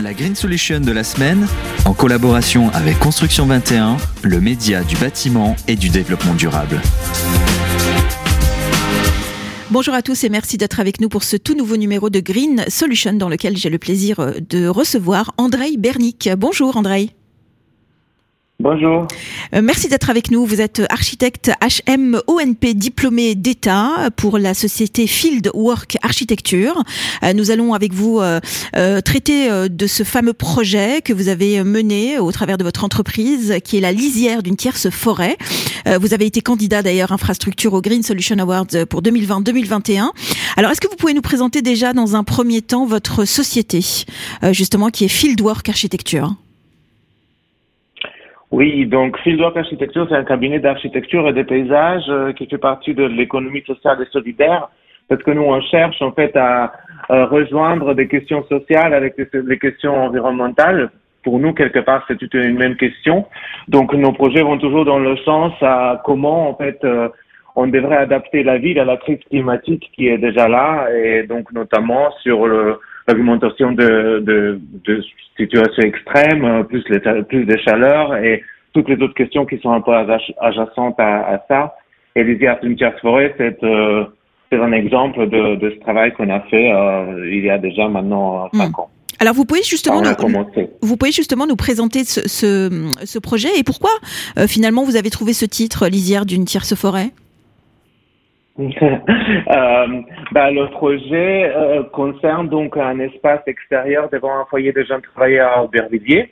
La Green Solution de la semaine, en collaboration avec Construction 21, le média du bâtiment et du développement durable. Bonjour à tous et merci d'être avec nous pour ce tout nouveau numéro de Green Solution dans lequel j'ai le plaisir de recevoir Andrej Bernik. Bonjour Andrej. Bonjour. Merci d'être avec nous. Vous êtes architecte HM-ONP diplômé d'État pour la société Field Work Architecture. Nous allons avec vous traiter de ce fameux projet que vous avez mené au travers de votre entreprise qui est la lisière d'une tierce forêt. Vous avez été candidat d'ailleurs infrastructure au Green Solution Awards pour 2020-2021. Alors est-ce que vous pouvez nous présenter déjà dans un premier temps votre société justement qui est Field Work Architecture ? Oui, donc Fieldwork Architecture, c'est un cabinet d'architecture et de paysage qui fait partie de l'économie sociale et solidaire, parce que nous, on cherche en fait à rejoindre des questions sociales avec les questions environnementales. Pour nous, quelque part, c'est toute une même question. Donc, nos projets vont toujours dans le sens à comment, en fait, on devrait adapter la ville à la crise climatique qui est déjà là, et donc notamment sur l'augmentation de situations extrêmes, plus de chaleur et toutes les autres questions qui sont un peu adjacentes à ça. Et lisière d'une tierce forêt, c'est un exemple de ce travail qu'on a fait il y a déjà maintenant 5 ans. Alors vous pouvez justement nous présenter ce projet et pourquoi finalement vous avez trouvé ce titre lisière d'une tierce forêt? Le projet concerne donc un espace extérieur devant un foyer de jeunes travailleurs à Aubervilliers,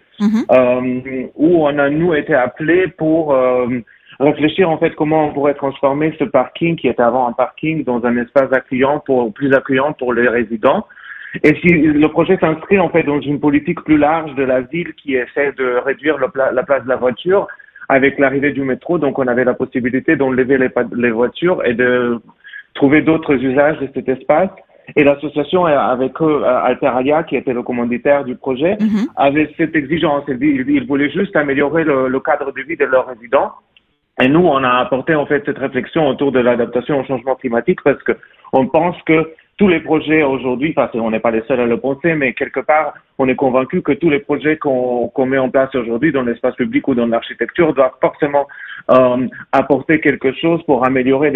où on a nous été appelés pour réfléchir en fait comment on pourrait transformer ce parking qui était avant un parking dans un espace plus accueillant pour les résidents. Et si le projet s'inscrit en fait dans une politique plus large de la ville qui essaie de réduire la place de la voiture. Avec l'arrivée du métro, donc on avait la possibilité d'enlever les voitures et de trouver d'autres usages de cet espace. Et l'association avec eux, Alteralia, qui était le commanditaire du projet, avait cette exigence. Ils voulaient juste améliorer le cadre de vie de leurs résidents. Et nous, on a apporté en fait cette réflexion autour de l'adaptation au changement climatique parce que on pense que tous les projets aujourd'hui, parce qu'on n'est pas les seuls à le penser, mais quelque part, on est convaincu que tous les projets qu'on met en place aujourd'hui dans l'espace public ou dans l'architecture doivent forcément apporter quelque chose pour améliorer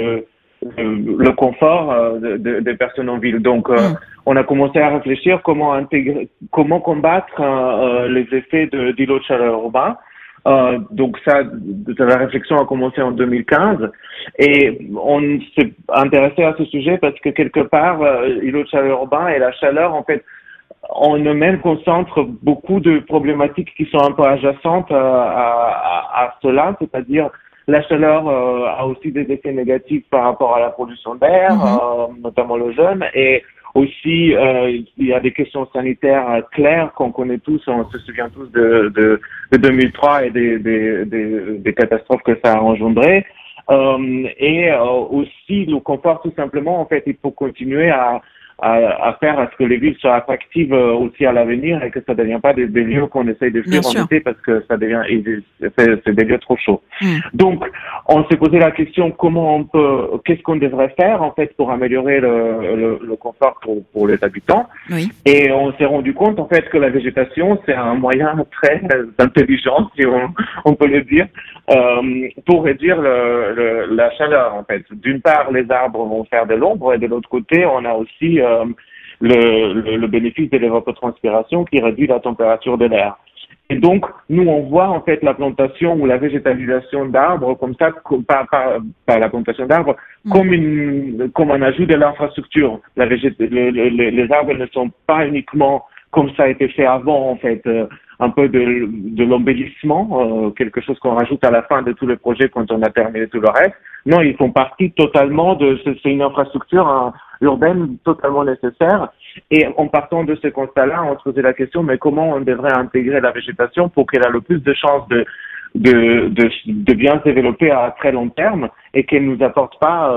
le confort des personnes en ville. Donc, on a commencé à réfléchir comment combattre les effets d'îlots de chaleur urbains. Donc la réflexion a commencé en 2015 et on s'est intéressé à ce sujet parce que quelque part, l'îlot de chaleur urbain et la chaleur, en fait, en eux-mêmes concentrent beaucoup de problématiques qui sont un peu adjacentes à cela, c'est-à-dire la chaleur a aussi des effets négatifs par rapport à la pollution d'air, notamment le jeune, et aussi, il y a des questions sanitaires claires qu'on connaît tous, on se souvient tous de 2003 et des catastrophes que ça a engendré. Et aussi le confort, tout simplement, en fait, il faut continuer à faire à ce que les villes soient attractives aussi à l'avenir et que ça ne devienne pas des lieux qu'on essaye de fuir en été parce que c'est des lieux trop chauds. Donc, on s'est posé la question qu'est-ce qu'on devrait faire en fait pour améliorer le confort pour les habitants. Oui. Et on s'est rendu compte en fait que la végétation c'est un moyen très intelligent, si on peut le dire, pour réduire la chaleur en fait. D'une part, les arbres vont faire de l'ombre et de l'autre côté, on a aussi le bénéfice de l'évapotranspiration qui réduit la température de l'air. Et donc, nous, on voit en fait la plantation ou la végétalisation d'arbres comme ça, pas la plantation d'arbres, comme un ajout de l'infrastructure. Les arbres ne sont pas uniquement comme ça a été fait avant, en fait, un peu de l'embellissement, quelque chose qu'on rajoute à la fin de tous les projets quand on a terminé tout le reste. Non, ils font partie totalement c'est une infrastructure urbaine totalement nécessaire. Et en partant de ce constat-là, on se posait la question, mais comment on devrait intégrer la végétation pour qu'elle ait le plus de chances de bien se développer à très long terme et qu'elle nous apporte pas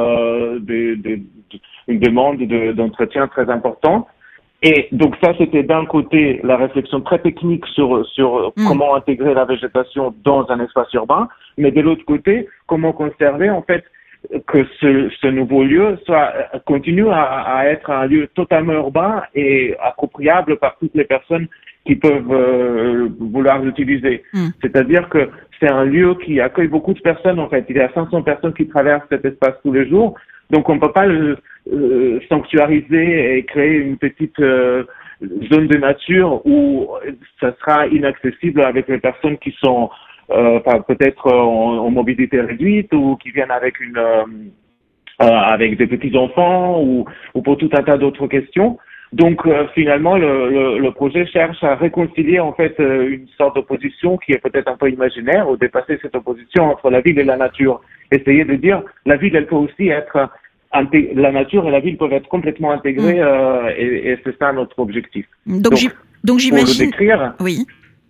une demande d'entretien très importante. Et donc ça, c'était d'un côté la réflexion très technique sur comment intégrer la végétation dans un espace urbain, mais de l'autre côté, comment conserver en fait ce nouveau lieu continue à être un lieu totalement urbain et appropriable par toutes les personnes qui peuvent vouloir l'utiliser. C'est-à-dire que c'est un lieu qui accueille beaucoup de personnes, en fait. Il y a 500 personnes qui traversent cet espace tous les jours. Donc, on ne peut pas le sanctuariser et créer une petite zone de nature où ça sera inaccessible avec les personnes qui sont peut-être en mobilité réduite ou qui viennent avec avec des petits-enfants ou pour tout un tas d'autres questions. Donc finalement, le projet cherche à réconcilier en fait une sorte d'opposition qui est peut-être un peu imaginaire ou dépasser cette opposition entre la ville et la nature. Essayer de dire la ville, elle peut aussi être la nature et la ville peuvent être complètement intégrées et c'est ça notre objectif. Donc j'imagine. Pour le décrire, oui.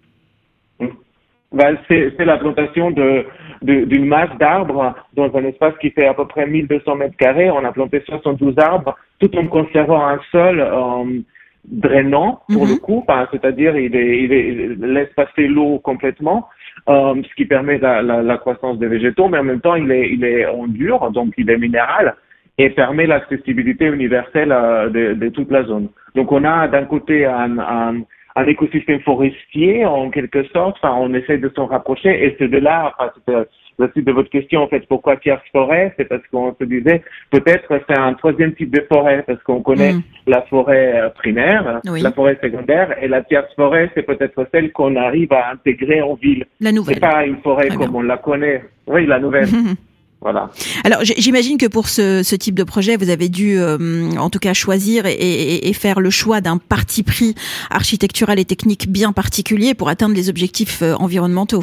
C'est la plantation d'une masse d'arbres dans un espace qui fait à peu près 1200 mètres carrés. On a planté 72 arbres, tout en conservant un sol drainant pour le coup, c'est-à-dire il laisse passer l'eau complètement, ce qui permet la croissance des végétaux, mais en même temps il est en dur, donc il est minéral et permet l'accessibilité universelle de toute la zone. Donc on a d'un côté un écosystème forestier en quelque sorte, on essaie de s'en rapprocher et c'est de là, c'est la suite de votre question en fait, pourquoi tierce forêt, c'est parce qu'on se disait peut-être c'est un troisième type de forêt parce qu'on connaît la forêt primaire, la forêt secondaire et la tierce forêt c'est peut-être celle qu'on arrive à intégrer en ville. La nouvelle. C'est pas une forêt comme on la connaît. Oui, la nouvelle. Voilà. Alors j'imagine que pour ce type de projet, vous avez dû en tout cas choisir et faire le choix d'un parti pris architectural et technique bien particulier pour atteindre les objectifs environnementaux.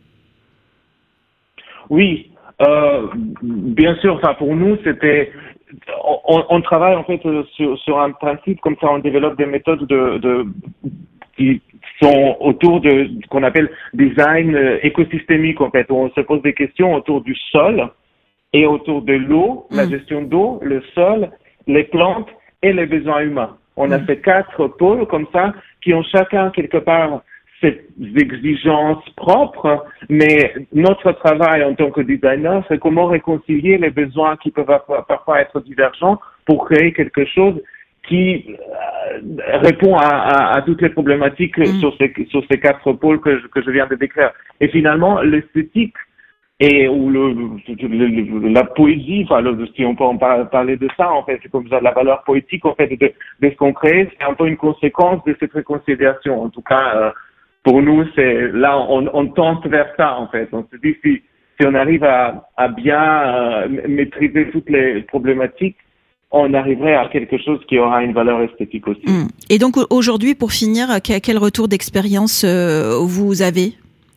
Oui, bien sûr. Pour nous, c'était on travaille en fait sur un principe comme ça. On développe des méthodes qui sont autour de ce qu'on appelle design écosystémique en fait, où on se pose des questions autour du sol et autour de l'eau, la gestion d'eau, le sol, les plantes et les besoins humains. On a ces 4 pôles comme ça qui ont chacun quelque part ces exigences propres, mais notre travail en tant que designer, c'est comment réconcilier les besoins qui peuvent parfois être divergents pour créer quelque chose qui répond à toutes les problématiques sur ces 4 pôles que je viens de décrire. Et finalement, l'esthétique ou la poésie, si on peut en parler de ça, en fait, c'est comme ça, la valeur poétique, en fait, de ce qu'on crée, c'est un peu une conséquence de cette réconciliation. En tout cas, pour nous, on tente vers ça, en fait. On se dit, si on arrive à bien maîtriser toutes les problématiques, on arriverait à quelque chose qui aura une valeur esthétique aussi. Et donc, aujourd'hui, pour finir, quel retour d'expérience vous avez ?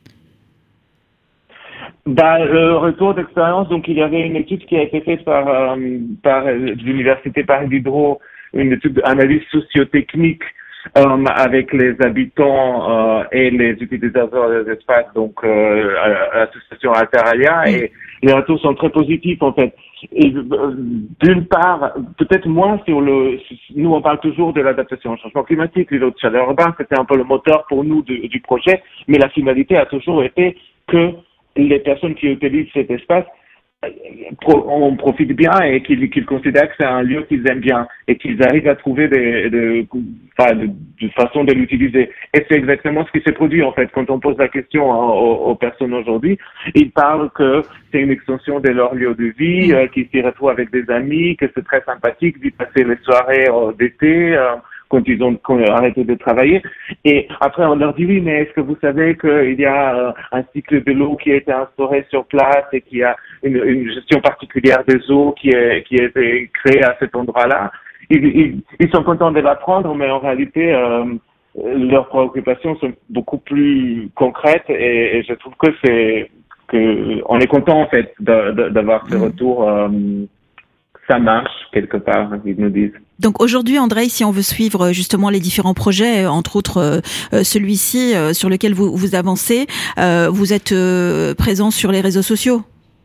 Le retour d'expérience, donc il y avait une étude qui a été faite par l'université Paris Diderot, une étude d'analyse sociotechnique avec les habitants et les utilisateurs des espaces, donc l'association Alteralia, et les retours sont très positifs en fait. Et d'une part, peut-être moins nous on parle toujours de l'adaptation au changement climatique, l'îlot de chaleur urbain, c'était un peu le moteur pour nous du projet, mais la finalité a toujours été que les personnes qui utilisent cet espace en profitent bien et qu'ils considèrent que c'est un lieu qu'ils aiment bien et qu'ils arrivent à trouver de façon de l'utiliser. Et c'est exactement ce qui s'est produit en fait. Quand on pose la question aux personnes aujourd'hui, ils parlent que c'est une extension de leur lieu de vie, qu'ils s'y retrouvent avec des amis, que c'est très sympathique d'y passer les soirées d'été, quand ils ont arrêté de travailler. Et après, on leur dit, oui, mais est-ce que vous savez qu'il y a un cycle de l'eau qui a été instauré sur place et qu'il y a une gestion particulière des eaux qui a été créée à cet endroit-là? Ils sont contents de l'apprendre, mais en réalité, leurs préoccupations sont beaucoup plus concrètes et je trouve on est content, en fait, d'avoir ce retour. Ça marche quelque part, ils nous disent. Donc aujourd'hui, Andrei, si on veut suivre justement les différents projets, entre autres celui-ci sur lequel vous avancez, vous êtes présent sur les réseaux sociaux?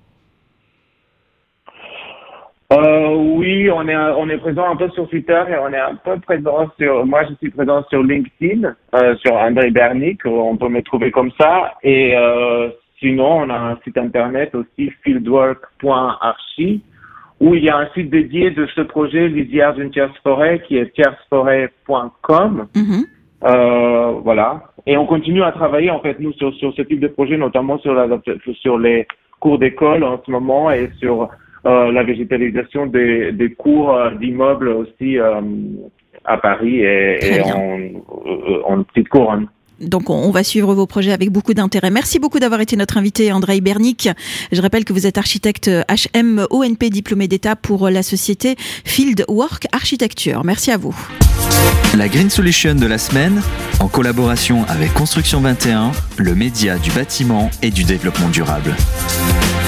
Oui, on est présent un peu sur Twitter et on est un peu présent moi je suis présent sur LinkedIn, sur Andrei Bernik, on peut me trouver comme ça, et sinon, on a un site internet aussi, fieldwork.archi, où il y a un site dédié de ce projet Lisière d'une tierce forêt qui est tierceforêt.com. Voilà. Et on continue à travailler, en fait, nous, sur ce type de projet, notamment sur les cours d'école en ce moment et sur la végétalisation des cours d'immeubles aussi à Paris et en petite couronne. Donc, on va suivre vos projets avec beaucoup d'intérêt. Merci beaucoup d'avoir été notre invité, Andrei Bernik. Je rappelle que vous êtes architecte HM ONP diplômé d'État pour la société Fieldwork Architecture. Merci à vous. La Green Solution de la semaine, en collaboration avec Construction 21, le média du bâtiment et du développement durable.